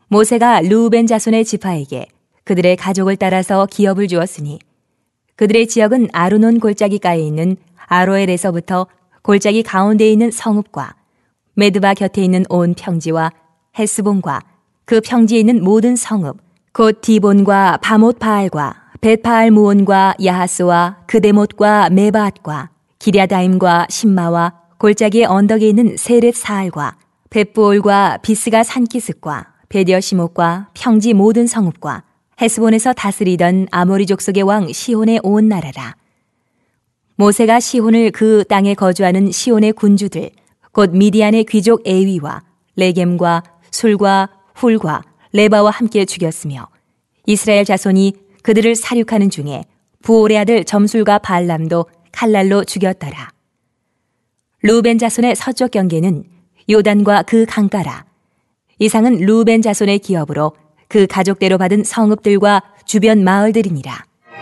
모세가 르우벤 자손의 지파에게 그들의 가족을 따라서 기업을 주었으니 그들의 지역은 아르논 골짜기가에 있는 아로엘에서부터 골짜기 가운데에 있는 성읍과 메드바 곁에 있는 온 평지와 헤스본과 그 평지에 있는 모든 성읍 곧 디본과 바못 바알과 벳바알 무온과 야하스와 그데못과 메바앗과 기랴다임과 신마와 골짜기의 언덕에 있는 세렛 사알과 벳부올과 비스가 산키스과 베디어시못과 평지 모든 성읍과 헤스본에서 다스리던 아모리 족속의 왕 시혼의 온 나라라. 모세가 시혼을 그 땅에 거주하는 시혼의 군주들 곧 미디안의 귀족 에위와 레겜과 술과 훌과 레바와 함께 죽였으며 이스라엘 자손이 그들을 사륙하는 중에 부올의 아들 점술과 발람도 칼날로 죽였더라. 르우벤 자손의 서쪽 경계는 요단과 그 강가라. 이상은 르우벤 자손의 기업으로 그 가족대로 받은 성읍들과 주변 마을들이니라.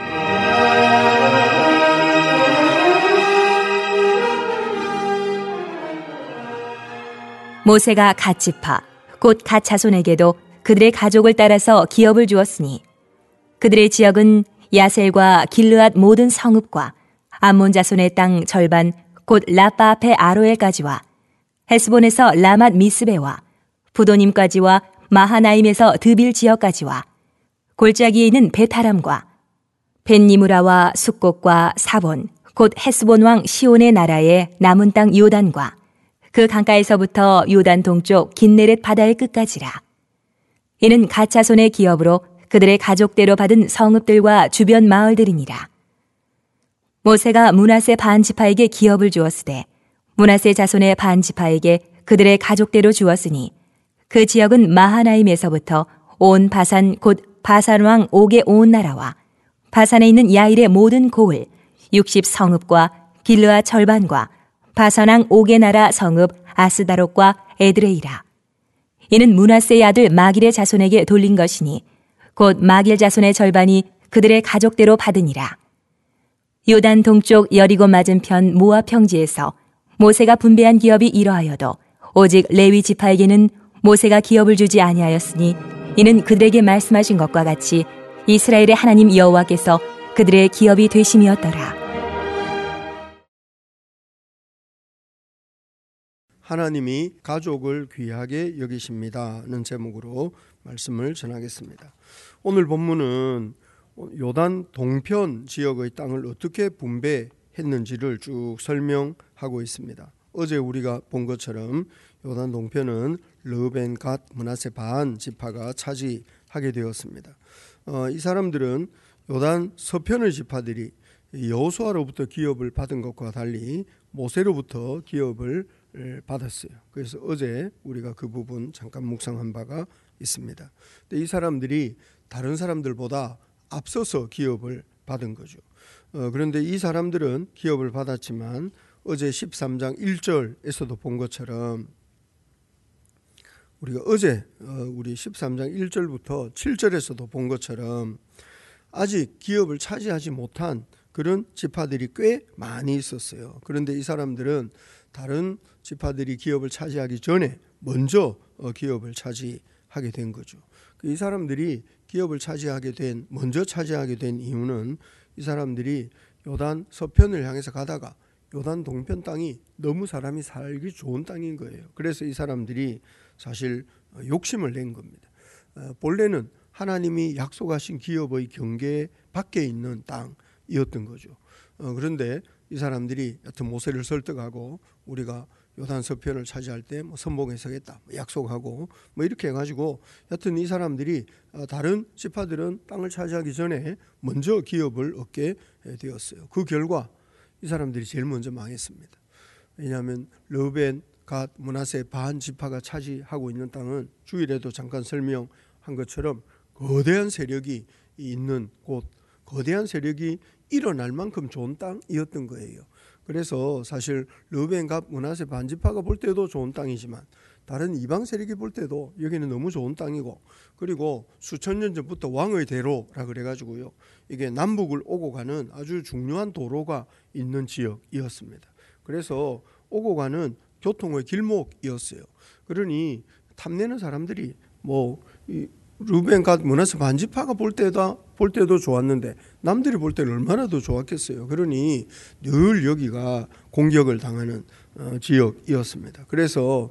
모세가 갓 지파 곧 갓 자손에게도 그들의 가족을 따라서 기업을 주었으니 그들의 지역은 야셀과 길르앗 모든 성읍과 암몬 자손의 땅 절반 곧 라빠 앞에 아로엘까지와 헤스본에서 라맛 미스베와 부도님까지와 마하나임에서 드빌 지역까지와 골짜기에 있는 베타람과 벤니무라와 숫곡과 사본 곧 헤스본 왕 시온의 나라의 남은 땅 요단과 그 강가에서부터 요단 동쪽 긴네렛 바다의 끝까지라. 이는 갓 자손의 기업으로 그들의 가족대로 받은 성읍들과 주변 마을들이니라. 모세가 므낫세 반 지파에게 기업을 주었으되 므낫세 자손의 반 지파에게 그들의 가족대로 주었으니 그 지역은 마하나임에서부터 온 바산 곧 바산 왕 옥의 온 나라와 바산에 있는 야일의 모든 고을 60성읍과 길르아 절반과 바산 왕 옥의 나라 성읍 아스다롯과 에드레이라. 이는 므낫세의 아들 마길의 자손에게 돌린 것이니 곧 마길 자손의 절반이 그들의 가족대로 받으니라. 요단 동쪽 여리고 맞은편 모압 평지에서 모세가 분배한 기업이 이러하여도 오직 레위 지파에게는 모세가 기업을 주지 아니하였으니 이는 그들에게 말씀하신 것과 같이 이스라엘의 하나님 여호와께서 그들의 기업이 되심이었더라. 하나님이 가족을 귀하게 여기십니다는 제목으로 말씀을 전하겠습니다. 오늘 본문은 요단 동편 지역의 땅을 어떻게 분배했는지를 쭉 설명하고 있습니다. 어제 우리가 본 것처럼 요단 동편은 르우벤, 갓, 므낫세 반 지파가 차지하게 되었습니다. 이 사람들은 요단 서편의 지파들이 여호수아로부터 기업을 받은 것과 달리 모세로부터 기업을 받았어요. 그래서 어제 우리가 그 부분 잠깐 묵상한 바가 있습니다. 근데 이 사람들이 다른 사람들보다 앞서서 기업을 받은 거죠. 그런데 이 사람들은 기업을 받았지만 어제 13장 1절에서도 본 것처럼 우리가 어제 우리 13장 1절부터 7절에서도 본 것처럼 아직 기업을 차지하지 못한 그런 지파들이 꽤 많이 있었어요. 그런데 이 사람들은 다른 지파들이 기업을 차지하기 전에 먼저 기업을 차지하게 된 거죠. 이 사람들이 기업을 먼저 차지하게 된 이유는 이 사람들이 요단 서편을 향해서 가다가 요단 동편 땅이 너무 사람이 살기 좋은 땅인 거예요. 그래서 이 사람들이 사실 욕심을 낸 겁니다. 본래는 하나님이 약속하신 기업의 경계 밖에 있는 땅이었던 거죠. 그런데 이 사람들이 여튼 모세를 설득하고 우리가 요단 서편을 차지할 때 선봉에 서겠다 약속하고 이렇게 해가지고 여튼 이 사람들이 다른 지파들은 땅을 차지하기 전에 먼저 기업을 얻게 되었어요. 그 결과 이 사람들이 제일 먼저 망했습니다. 왜냐하면 르우벤, 갓, 므낫세 반 지파가 차지하고 있는 땅은 주일에도 잠깐 설명한 것처럼 거대한 세력이 있는 곳, 거대한 세력이 일어날 만큼 좋은 땅이었던 거예요. 그래서 사실 르우벤, 갓, 므낫세 반 지파가 볼 때도 좋은 땅이지만 다른 이방 세력이 볼 때도 여기는 너무 좋은 땅이고, 그리고 수천 년 전부터 왕의 대로라 그래가지고요, 이게 남북을 오고 가는 아주 중요한 도로가 있는 지역이었습니다. 그래서 오고 가는 교통의 길목이었어요. 그러니 탐내는 사람들이 이 루벤, 갓, 므낫세 반지파가 볼 때도 좋았는데 남들이 볼 때는 얼마나 더 좋았겠어요. 그러니 늘 여기가 공격을 당하는 지역이었습니다. 그래서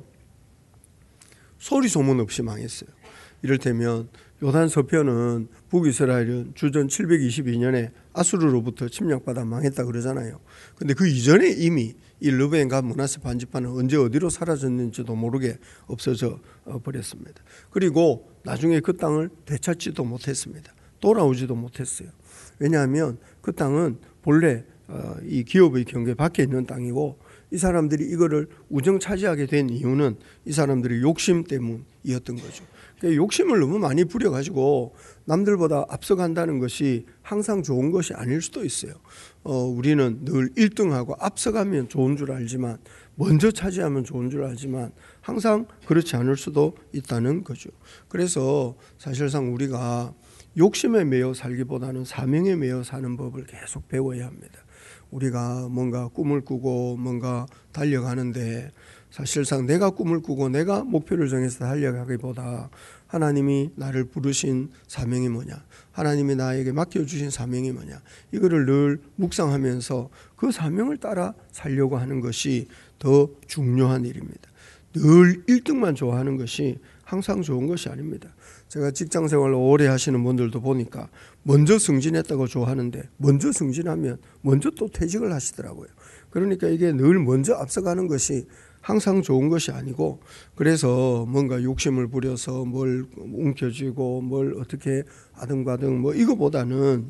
소리 소문 없이 망했어요. 이를테면 요단 서편은 북이스라엘은 주전 722년에 아수르로부터 침략받아 망했다 그러잖아요. 근데 그 이전에 이미 이 르벤, 갓, 므낫세 반지파는 언제 어디로 사라졌는지도 모르게 없어져 버렸습니다. 그리고 나중에 그 땅을 되찾지도 못했습니다. 돌아오지도 못했어요. 왜냐하면 그 땅은 본래 이 기업의 경계 밖에 있는 땅이고, 이 사람들이 이거를 우정 차지하게 된 이유는 이 사람들의 욕심 때문이었던 거죠. 그러니까 욕심을 너무 많이 부려가지고 남들보다 앞서간다는 것이 항상 좋은 것이 아닐 수도 있어요. 우리는 늘 1등하고 앞서가면 좋은 줄 알지만, 먼저 차지하면 좋은 줄 알지만 항상 그렇지 않을 수도 있다는 거죠. 그래서 사실상 우리가 욕심에 매여 살기보다는 사명에 매여 사는 법을 계속 배워야 합니다. 우리가 뭔가 꿈을 꾸고 뭔가 달려가는데 사실상 내가 꿈을 꾸고 내가 목표를 정해서 달려가기보다 하나님이 나를 부르신 사명이 뭐냐, 하나님이 나에게 맡겨주신 사명이 뭐냐, 이거를 늘 묵상하면서 그 사명을 따라 살려고 하는 것이 더 중요한 일입니다. 늘 1등만 좋아하는 것이 항상 좋은 것이 아닙니다. 제가 직장생활을 오래 하시는 분들도 보니까 먼저 승진했다고 좋아하는데 먼저 승진하면 먼저 또 퇴직을 하시더라고요. 그러니까 이게 늘 먼저 앞서가는 것이 항상 좋은 것이 아니고, 그래서 뭔가 욕심을 부려서 뭘 움켜쥐고 뭘 어떻게 아등바등 이거보다는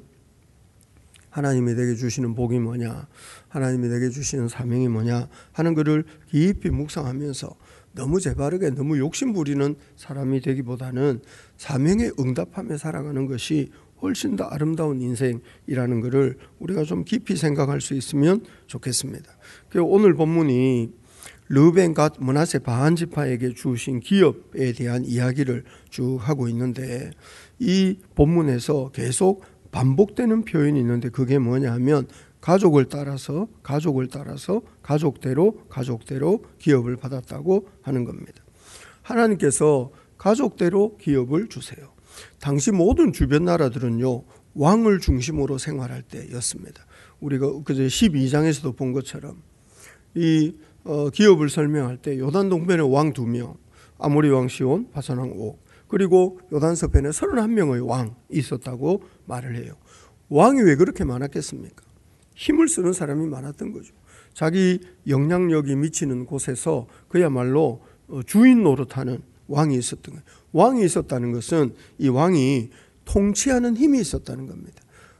하나님이 내게 주시는 복이 뭐냐, 하나님이 내게 주시는 사명이 뭐냐 하는 것을 깊이 묵상하면서 너무 재바르게 너무 욕심 부리는 사람이 되기보다는 사명에 응답하며 살아가는 것이 훨씬 더 아름다운 인생이라는 것을 우리가 좀 깊이 생각할 수 있으면 좋겠습니다. 오늘 본문이 르벤, 갓, 므낫세 반지파에게 주신 기업에 대한 이야기를 쭉 하고 있는데, 이 본문에서 계속 반복되는 표현이 있는데 그게 뭐냐 하면 가족을 따라서 가족대로 기업을 받았다고 하는 겁니다. 하나님께서 가족대로 기업을 주세요. 당시 모든 주변 나라들은요, 왕을 중심으로 생활할 때였습니다. 우리가 그저 12장에서도 본 것처럼 이 기업을 설명할 때 요단 동편에 왕 2명, 아모리 왕 시온, 바산 왕 옥, 그리고 요단 서편에 31명의 왕이 있었다고 말을 해요. 왕이 왜 그렇게 많았겠습니까? 힘을 쓰는 사람이 많았던 거죠. 자기 영향력이 미치는 곳에서 그야말로 주인 노릇하는 왕이 있었던 거예요. 왕이 있었다는 것은 이 왕이 통치하는 힘이 있었다는 겁니다.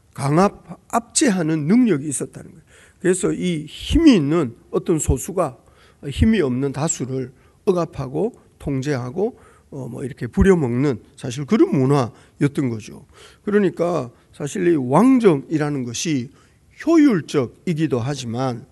압제하는 능력이 있었다는 거예요. 그래서 이 힘이 있는 어떤 소수가 힘이 없는 다수를 억압하고 통제하고 이렇게 부려먹는 사실 그런 문화였던 거죠. 그러니까 사실 이 왕정이라는 것이 효율적이기도 하지만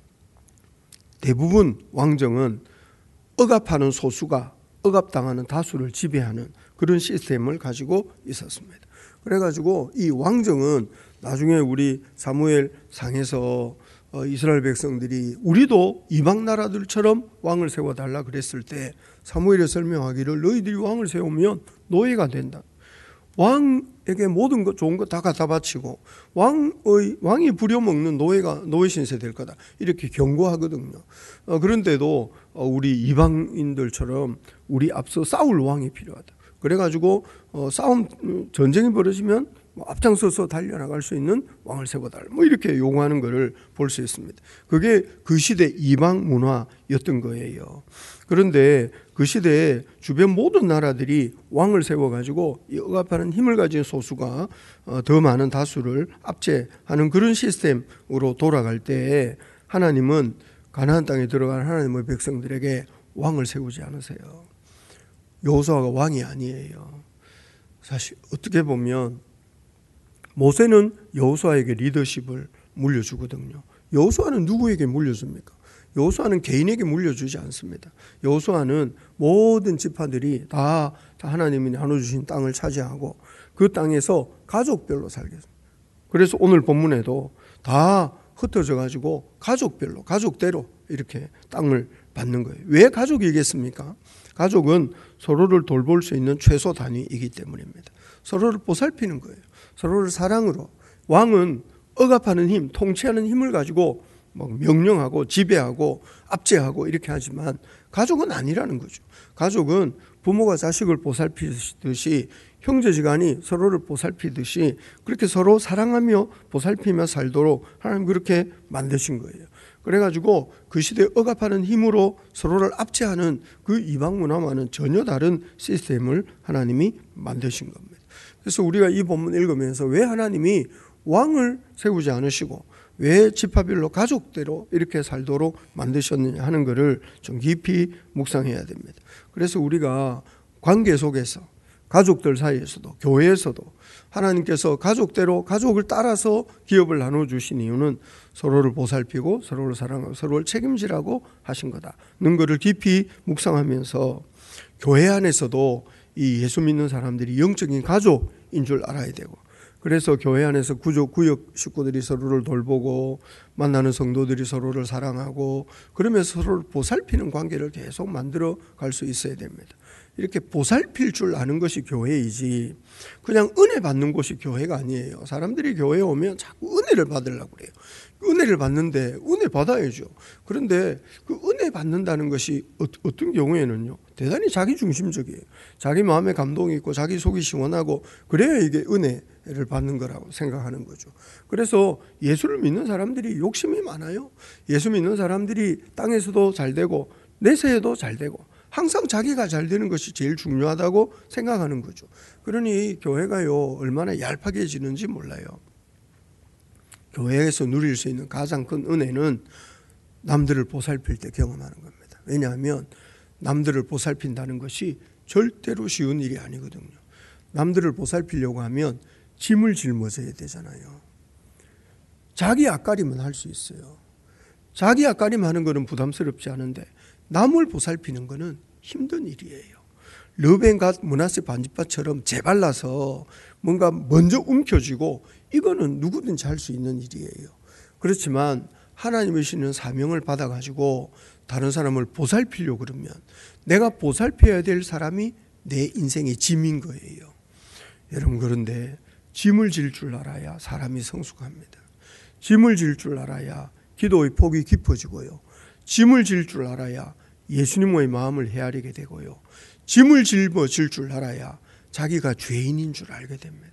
대부분 왕정은 억압하는 소수가 억압당하는 다수를 지배하는 그런 시스템을 가지고 있었습니다. 그래가지고 이 왕정은 나중에 우리 사무엘 상에서 이스라엘 백성들이 우리도 이방 나라들처럼 왕을 세워달라 그랬을 때 사무엘이 설명하기를 너희들이 왕을 세우면 노예가 된다. 왕에게 모든 것 좋은 거 다 갖다 바치고 왕이 부려먹는 노예 신세 될 거다 이렇게 경고하거든요. 그런데도 우리 이방인들처럼 우리 앞서 싸울 왕이 필요하다. 그래가지고 전쟁이 벌어지면 앞장서서 달려나갈 수 있는 왕을 세워달라 이렇게 요구하는 것을 볼 수 있습니다. 그게 그 시대 이방 문화였던 거예요. 그런데 그 시대에 주변 모든 나라들이 왕을 세워가지고 억압하는 힘을 가진 소수가 더 많은 다수를 압제하는 그런 시스템으로 돌아갈 때 하나님은 가나안 땅에 들어간 하나님의 백성들에게 왕을 세우지 않으세요. 여호수아가 왕이 아니에요. 사실 어떻게 보면 모세는 여호수아에게 리더십을 물려주거든요. 여호수아는 누구에게 물려줍니까? 여호수아는 개인에게 물려주지 않습니다. 여호수아는 모든 지파들이 다 하나님이 나눠주신 땅을 차지하고 그 땅에서 가족별로 살겠습니다. 그래서 오늘 본문에도 다 흩어져 가지고 가족별로 가족대로 이렇게 땅을 받는 거예요. 왜 가족이겠습니까? 가족은 서로를 돌볼 수 있는 최소 단위이기 때문입니다. 서로를 보살피는 거예요. 서로를 사랑으로. 왕은 억압하는 힘, 통치하는 힘을 가지고 명령하고 지배하고 압제하고 이렇게 하지만 가족은 아니라는 거죠. 가족은 부모가 자식을 보살피듯이 형제지간이 서로를 보살피듯이 그렇게 서로 사랑하며 보살피며 살도록 하나님 그렇게 만드신 거예요. 그래가지고 그 시대에 억압하는 힘으로 서로를 압제하는 그 이방 문화와는 전혀 다른 시스템을 하나님이 만드신 겁니다. 그래서 우리가 이 본문 읽으면서 왜 하나님이 왕을 세우지 않으시고 왜 지파별로 가족대로 이렇게 살도록 만드셨느냐 하는 것을 좀 깊이 묵상해야 됩니다. 그래서 우리가 관계 속에서 가족들 사이에서도 교회에서도 하나님께서 가족대로 가족을 따라서 기업을 나눠주신 이유는 서로를 보살피고 서로를 사랑하고 서로를 책임지라고 하신 거다는 것을 깊이 묵상하면서 교회 안에서도 이 예수 믿는 사람들이 영적인 가족인 줄 알아야 되고 그래서 교회 안에서 구역 식구들이 서로를 돌보고 만나는 성도들이 서로를 사랑하고 그러면서 서로를 보살피는 관계를 계속 만들어 갈 수 있어야 됩니다. 이렇게 보살필 줄 아는 것이 교회이지 그냥 은혜 받는 곳이 교회가 아니에요. 사람들이 교회에 오면 자꾸 은혜를 받으려고 그래요. 은혜를 받는데 은혜 받아야죠. 그런데 그 은혜 받는다는 것이 어떤 경우에는요 대단히 자기중심적이에요. 자기 마음에 감동이 있고 자기 속이 시원하고 그래야 이게 은혜를 받는 거라고 생각하는 거죠. 그래서 예수를 믿는 사람들이 욕심이 많아요. 예수 믿는 사람들이 땅에서도 잘 되고 내세에도 잘 되고 항상 자기가 잘 되는 것이 제일 중요하다고 생각하는 거죠. 그러니 교회가요 얼마나 얄팍해지는지 몰라요. 교회에서 누릴 수 있는 가장 큰 은혜는 남들을 보살필 때 경험하는 겁니다. 왜냐하면 남들을 보살핀다는 것이 절대로 쉬운 일이 아니거든요. 남들을 보살피려고 하면 짐을 짊어져야 되잖아요. 자기 앞가림은 할 수 있어요. 자기 앞가림 하는 것은 부담스럽지 않은데 남을 보살피는 것은 힘든 일이에요. 르벤과 므낫세 반지파처럼 재발라서 뭔가 먼저 움켜쥐고 이거는 누구든지 할 수 있는 일이에요. 그렇지만 하나님의 주시는 사명을 받아가지고 다른 사람을 보살피려고 그러면 내가 보살펴야 될 사람이 내 인생의 짐인 거예요. 여러분 그런데 짐을 질 줄 알아야 사람이 성숙합니다. 짐을 질 줄 알아야 기도의 폭이 깊어지고요. 짐을 질 줄 알아야 예수님의 마음을 헤아리게 되고요. 짐을 짊어질 줄 알아야 자기가 죄인인 줄 알게 됩니다.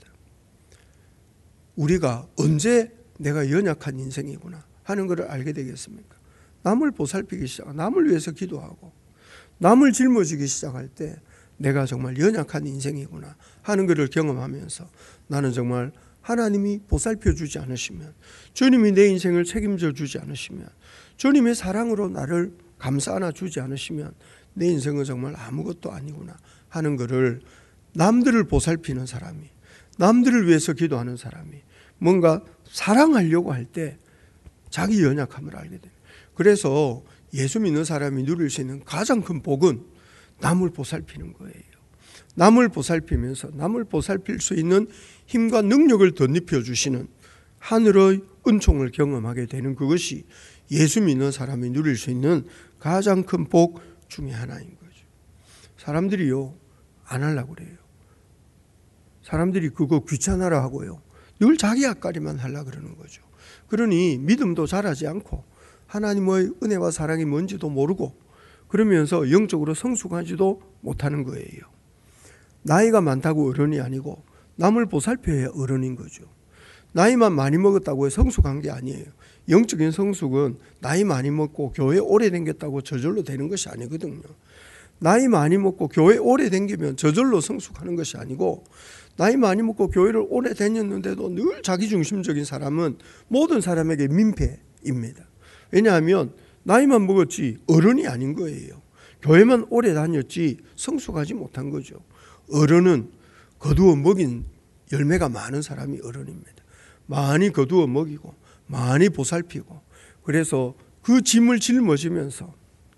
우리가 언제 내가 연약한 인생이구나 하는 것을 알게 되겠습니까? 남을 보살피기 시작하고 남을 위해서 기도하고 남을 짊어지기 시작할 때 내가 정말 연약한 인생이구나 하는 것을 경험하면서 나는 정말 하나님이 보살펴 주지 않으시면 주님이 내 인생을 책임져 주지 않으시면 주님의 사랑으로 나를 감싸 안아 주지 않으시면 내 인생은 정말 아무것도 아니구나 하는 것을 남들을 보살피는 사람이 남들을 위해서 기도하는 사람이 뭔가 사랑하려고 할 때 자기 연약함을 알게 됩니다. 그래서 예수 믿는 사람이 누릴 수 있는 가장 큰 복은 남을 보살피는 거예요. 남을 보살피면서 남을 보살필 수 있는 힘과 능력을 덧입혀 주시는 하늘의 은총을 경험하게 되는 그것이 예수 믿는 사람이 누릴 수 있는 가장 큰 복 중에 하나인 거죠. 사람들이요 안 하려고 그래요. 사람들이 그거 귀찮아라 하고요. 늘 자기 앞가림만 하려고 그러는 거죠. 그러니 믿음도 자라지 않고 하나님의 은혜와 사랑이 뭔지도 모르고 그러면서 영적으로 성숙하지도 못하는 거예요. 나이가 많다고 어른이 아니고 남을 보살펴야 어른인 거죠. 나이만 많이 먹었다고 성숙한 게 아니에요. 영적인 성숙은 나이 많이 먹고 교회 오래 다녔다고 저절로 되는 것이 아니거든요. 나이 많이 먹고 교회 오래 다니면 저절로 성숙하는 것이 아니고 나이 많이 먹고 교회를 오래 다녔는데도 늘 자기중심적인 사람은 모든 사람에게 민폐입니다. 왜냐하면 나이만 먹었지 어른이 아닌 거예요. 교회만 오래 다녔지 성숙하지 못한 거죠. 어른은 거두어 먹인 열매가 많은 사람이 어른입니다. 많이 거두어 먹이고 많이 보살피고 그래서 그 짐을 짊어지면서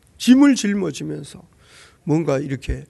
뭔가 이렇게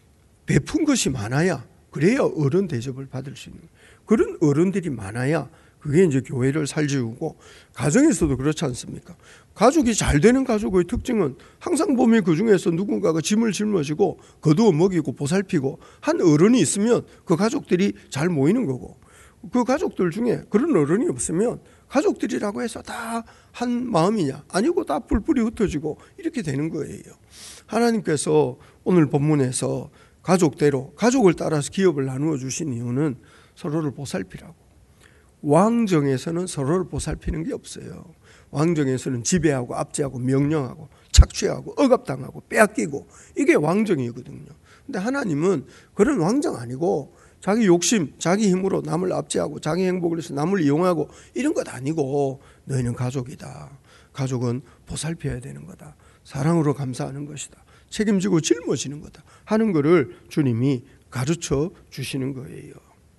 베푼 것이 많아야 그래야 어른 대접을 받을 수 있는 그런 어른들이 많아야 그게 이제 교회를 살지우고, 가정에서도 그렇지 않습니까? 가족이 잘 되는 가족의 특징은 항상 보면 그 중에서 누군가가 짐을 짊어지고 거두어 먹이고 보살피고 한 어른이 있으면 그 가족들이 잘 모이는 거고, 그 가족들 중에 그런 어른이 없으면 가족들이라고 해서 다 한 마음이냐? 아니고 다 뿔뿔이 흩어지고 이렇게 되는 거예요. 하나님께서 오늘 본문에서 가족대로, 가족을 따라서 기업을 나누어 주신 이유는 서로를 보살피라고. 왕정에서는 서로를 보살피는 게 없어요. 왕정에서는 지배하고 압제하고 명령하고 착취하고 억압당하고 빼앗기고, 이게 왕정이거든요. 근데 하나님은 그런 왕정 아니고 자기 욕심, 자기 힘으로 남을 압제하고 자기 행복을 위해서 남을 이용하고 이런 것 아니고, 너희는 가족이다. 가족은 보살펴야 되는 거다. 사랑으로 감사하는 것이다. 책임지고 짊어지는 거다 하는 것을 주님이 가르쳐 주시는 거예요.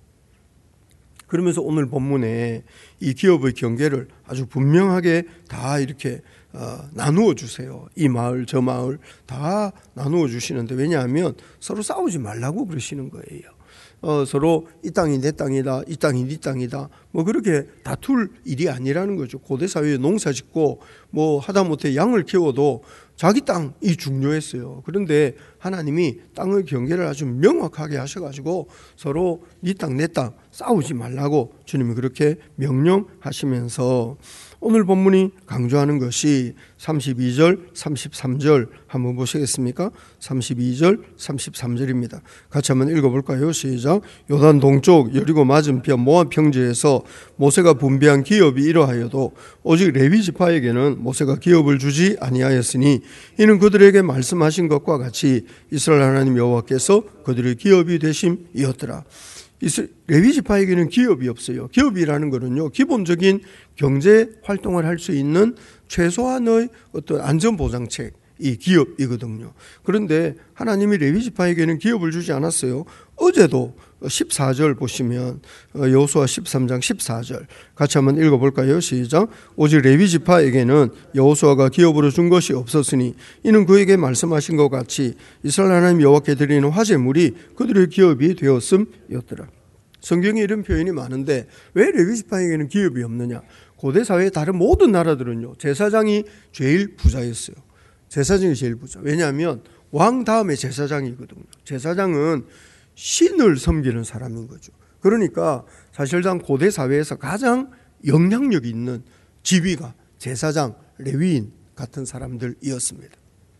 그러면서 오늘 본문에 이 기업의 경계를 아주 분명하게 다 이렇게 나누어 주세요. 이 마을 저 마을 다 나누어 주시는데, 왜냐하면 서로 싸우지 말라고 그러시는 거예요. 서로 이 땅이 내 땅이다, 이 땅이 네 땅이다, 뭐 그렇게 다툴 일이 아니라는 거죠. 고대 사회에 농사 짓고 뭐 하다못해 양을 키워도 자기 땅이 중요했어요. 그런데 하나님이 땅의 경계를 아주 명확하게 하셔가지고 서로 네 땅 내 땅 싸우지 말라고 주님이 그렇게 명령하시면서, 오늘 본문이 강조하는 것이 32절, 33절 한번 보시겠습니까? 32절, 33절입니다. 같이 한번 읽어볼까요? 시작. 요단 동쪽 여리고 맞은편 모압 평지에서 모세가 분배한 기업이 이러하여도 오직 레위 지파에게는 모세가 기업을 주지 아니하였으니, 이는 그들에게 말씀하신 것과 같이 이스라엘 하나님 여호와께서 그들의 기업이 되심이었더라. 레위 지파에게는 기업이 없어요. 기업이라는 것은요, 기본적인 경제 활동을 할 수 있는 최소한의 어떤 안전보장책이 기업이거든요. 그런데 하나님이 레위 지파에게는 기업을 주지 않았어요. 어제도 14절 보시면 여호수아 13장 14절 같이 한번 읽어볼까요? 시작. 오직 레위 지파에게는 여호수아가 기업으로 준 것이 없었으니, 이는 그에게 말씀하신 것 같이 이스라엘 하나님 여호와께 드리는 화제물이 그들의 기업이 되었음이었더라. 성경에 이런 표현이 많은데 왜 레위 지파에게는 기업이 없느냐? 고대 사회의 다른 모든 나라들은요, 제사장이 제일 부자였어요. 제사장이 제일 부자. 왜냐하면 왕 다음에 제사장이거든요. 제사장은 신을 섬기는 사람인 거죠. 그러니까 사실상 고대 사회에서 가장 영향력 있는 지위가 제사장, 레위인 같은 사람들이었습니다.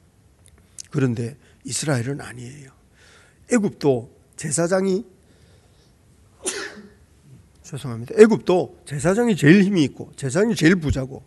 그런데 이스라엘은 아니에요. 애굽도 제사장이 애굽도 제사장이 제일 힘이 있고 제사장이 제일 부자고,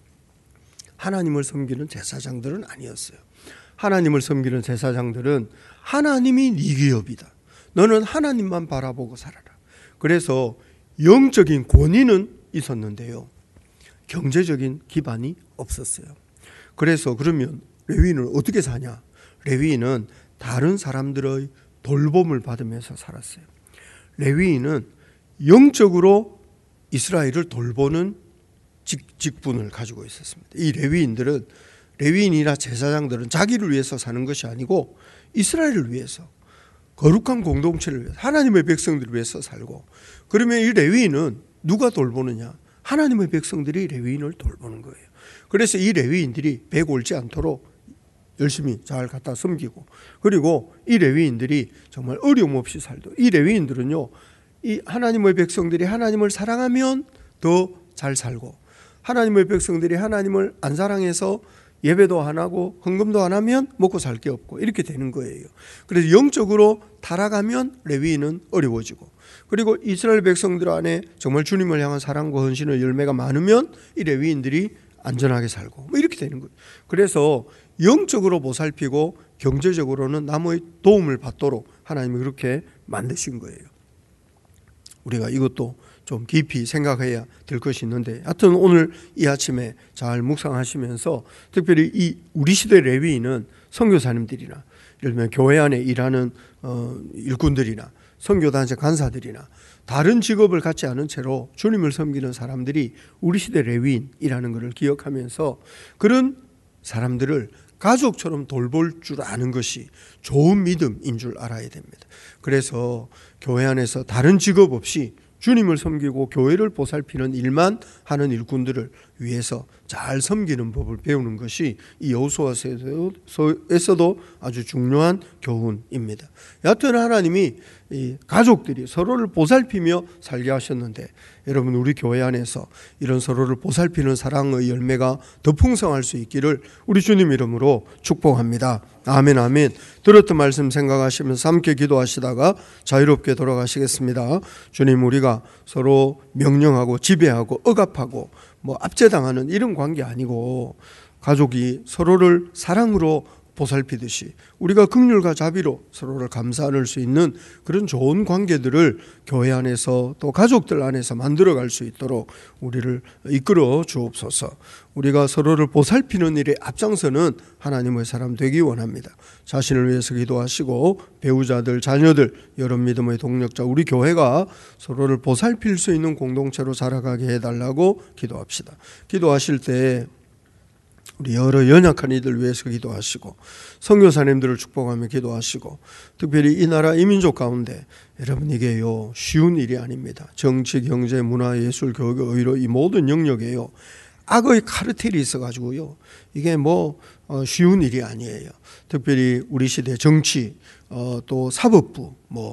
하나님을 섬기는 제사장들은 아니었어요. 하나님을 섬기는 제사장들은 하나님이 네 기업이다. 너는 하나님만 바라보고 살아라. 그래서 영적인 권위는 있었는데요, 경제적인 기반이 없었어요. 그래서 그러면 레위인은 어떻게 사냐? 레위인은 다른 사람들의 돌봄을 받으면서 살았어요. 레위인은 영적으로 이스라엘을 돌보는 직분을 가지고 있었습니다. 이 레위인들은, 레위인이나 제사장들은 자기를 위해서 사는 것이 아니고 이스라엘을 위해서, 거룩한 공동체를 위해서, 하나님의 백성들을 위해서 살고, 그러면 이 레위인은 누가 돌보느냐? 하나님의 백성들이 레위인을 돌보는 거예요. 그래서 이 레위인들이 배 골지 않도록 열심히 잘 갖다 섬기고, 그리고 이 레위인들이 정말 어려움 없이 살도, 이 레위인들은요, 이 하나님의 백성들이 하나님을 사랑하면 더 잘 살고, 하나님의 백성들이 하나님을 안 사랑해서 예배도 안 하고 헌금도 안 하면 먹고 살 게 없고 이렇게 되는 거예요. 그래서 영적으로 타락하면 레위인은 어려워지고, 그리고 이스라엘 백성들 안에 정말 주님을 향한 사랑과 헌신의 열매가 많으면 이 레위인들이 안전하게 살고 뭐 이렇게 되는 거예요. 그래서 영적으로 보살피고 경제적으로는 남의 도움을 받도록 하나님이 그렇게 만드신 거예요. 우리가 이것도 좀 깊이 생각해야 될 것이 있는데, 하여튼 오늘 이 아침에 잘 묵상하시면서 특별히 이 우리 시대 레위인은 선교사님들이나, 예를 들면 교회 안에 일하는 일꾼들이나 선교단체 간사들이나 다른 직업을 갖지 않은 채로 주님을 섬기는 사람들이 우리 시대 레위인이라는 것을 기억하면서 그런 사람들을 가족처럼 돌볼 줄 아는 것이 좋은 믿음인 줄 알아야 됩니다. 그래서 교회 안에서 다른 직업 없이 주님을 섬기고 교회를 보살피는 일만 하는 일꾼들을 위해서 잘 섬기는 법을 배우는 것이 이 여호수아서에서도 아주 중요한 교훈입니다. 여하튼 하나님이 이 가족들이 서로를 보살피며 살게 하셨는데, 여러분 우리 교회 안에서 이런 서로를 보살피는 사랑의 열매가 더 풍성할 수 있기를 우리 주님 이름으로 축복합니다. 아멘, 아멘. 들었던 말씀 생각하시면서 함께 기도하시다가 자유롭게 돌아가시겠습니다. 주님, 우리가 서로 명령하고 지배하고 억압하고 압제당하는 이런 관계 아니고, 가족이 서로를 사랑으로 보살피듯이 우리가 긍휼과 자비로 서로를 감싸 안을 수 있는 그런 좋은 관계들을 교회 안에서 또 가족들 안에서 만들어갈 수 있도록 우리를 이끌어 주옵소서. 우리가 서로를 보살피는 일에 앞장서는 하나님의 사람 되기 원합니다. 자신을 위해서 기도하시고 배우자들, 자녀들, 여러 믿음의 동력자 우리 교회가 서로를 보살필 수 있는 공동체로 자라가게 해달라고 기도합시다. 기도하실 때 우리 여러 연약한 이들 위해서 기도하시고 선교사님들을 축복하며 기도하시고, 특별히 이 나라 이 민족 가운데 여러분 이게요 쉬운 일이 아닙니다. 정치, 경제, 문화, 예술, 교육, 의료 이 모든 영역에요 악의 카르텔이 있어가지고요 이게 쉬운 일이 아니에요. 특별히 우리 시대 정치, 또 사법부,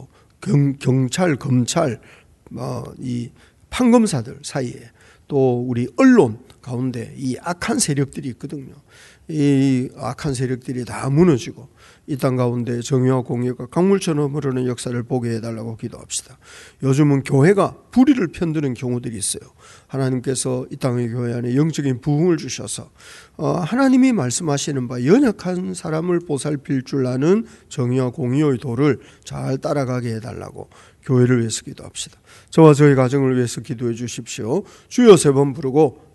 경찰, 검찰, 이 판검사들 사이에, 또 우리 언론 가운데 이 악한 세력들이 있거든요. 이 악한 세력들이 다 무너지고 이 땅 가운데 정의와 공의가 강물처럼 흐르는 역사를 보게 해달라고 기도합시다. 요즘은 교회가 불의를 편드는 경우들이 있어요. 하나님께서 이 땅의 교회 안에 영적인 부흥을 주셔서 하나님이 말씀하시는 바 연약한 사람을 보살필 줄 아는 정의와 공의의 도를 잘 따라가게 해달라고 교회를 위해서 기도합시다. 저와 저희 가정을 위해서 기도해 주십시오. 주여 3번 부르고